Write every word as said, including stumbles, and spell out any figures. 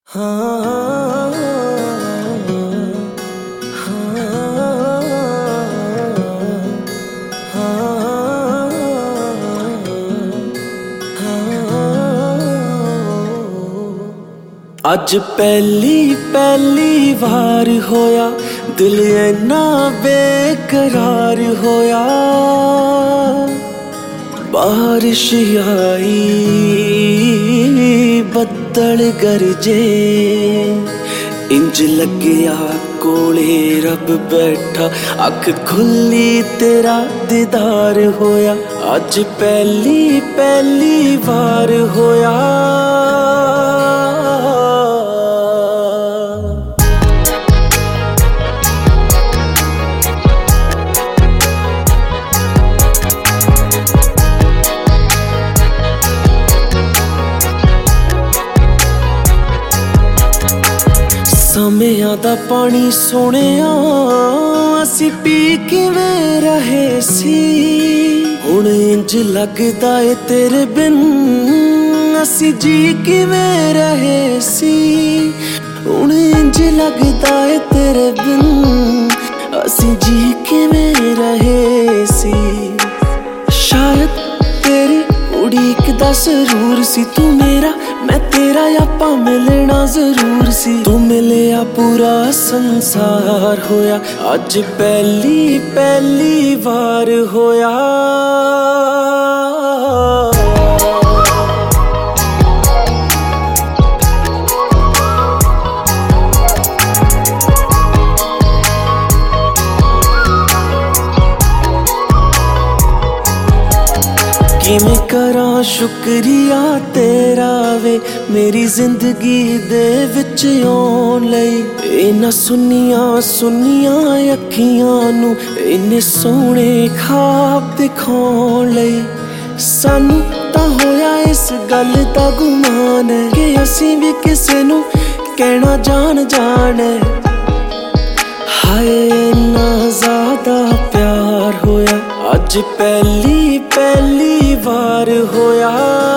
हाँ, हाँ, हाँ, अज पहली पहली वार होया दिल इन्ना बेकरार होया। बारिश आई बदल गरजे इंज लग्या कोले रब बैठा अख खुली तेरा दीदार होया। अज पहली पहली वार होया। ਸਮਿਆਂ ਦਾ ਪਾਣੀ ਸੋਹਣਿਆ ਅਸੀਂ ਪੀ ਕਿਵੇਂ ਰਹੇ ਸੀ। ਹੁਣ ਇੰਜ ਲੱਗਦਾ ਏ ਤੇਰੇ ਬਿਨ ਅਸੀਂ ਜੀ ਕਿਵੇਂ ਰਹੇ ਸੀ। ਹੁਣ ਇੰਜ ਲੱਗਦਾ ਏ ਤੇਰੇ ਬਿਨ ਅਸੀਂ ਜੀ ਕਿਵੇਂ ਰਹੇ ਸੀ। ਸ਼ਾਇਦ तेरी उड़ीक दा जरूर सी तू मेरा मैं तेरा आपा मिलना जरूर सी। तू मिलिया पूरा संसार होया। अज पहली पहली वार होया। किवें करां शुक्रिया तेरा वे मेरी जिंदगी दे विच आउण लई। इन्हां सुनिया सुनिया अखियां नूं इन्ने सोहणे ख्वाब दिखाउण लई। सानू तां होया इस गल दा गुमान कि असीं भी किसे नूं कहना जान जान। हाय इन्ना ज़्यादा प्यार होया। अज पहली पहली वार होया।